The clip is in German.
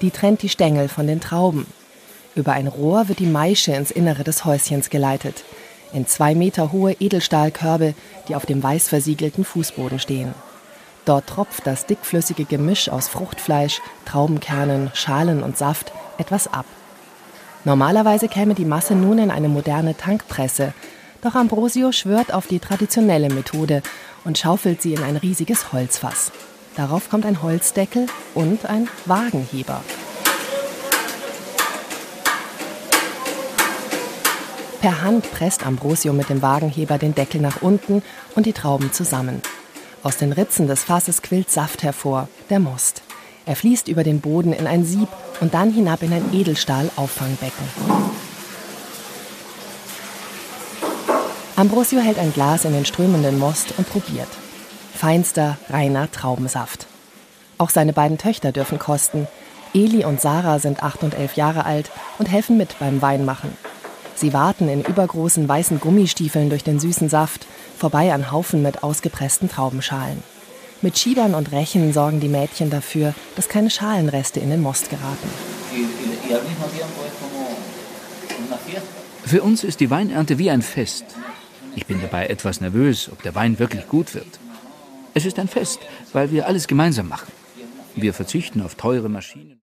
Die trennt die Stängel von den Trauben. Über ein Rohr wird die Maische ins Innere des Häuschens geleitet. In 2 Meter hohe Edelstahlkörbe, die auf dem weiß versiegelten Fußboden stehen. Dort tropft das dickflüssige Gemisch aus Fruchtfleisch, Traubenkernen, Schalen und Saft etwas ab. Normalerweise käme die Masse nun in eine moderne Tankpresse, doch Ambrosio schwört auf die traditionelle Methode und schaufelt sie in ein riesiges Holzfass. Darauf kommt ein Holzdeckel und ein Wagenheber. Per Hand presst Ambrosio mit dem Wagenheber den Deckel nach unten und die Trauben zusammen. Aus den Ritzen des Fasses quillt Saft hervor, der Most. Er fließt über den Boden in ein Sieb und dann hinab in ein Edelstahl-Auffangbecken. Ambrosio hält ein Glas in den strömenden Most und probiert. Feinster, reiner Traubensaft. Auch seine beiden Töchter dürfen kosten. Eli und Sarah sind 8 und 11 Jahre alt und helfen mit beim Weinmachen. Sie warten in übergroßen weißen Gummistiefeln durch den süßen Saft, vorbei an Haufen mit ausgepressten Traubenschalen. Mit Schiebern und Rechen sorgen die Mädchen dafür, dass keine Schalenreste in den Most geraten. Für uns ist die Weinernte wie ein Fest. Ich bin dabei etwas nervös, ob der Wein wirklich gut wird. Es ist ein Fest, weil wir alles gemeinsam machen. Wir verzichten auf teure Maschinen.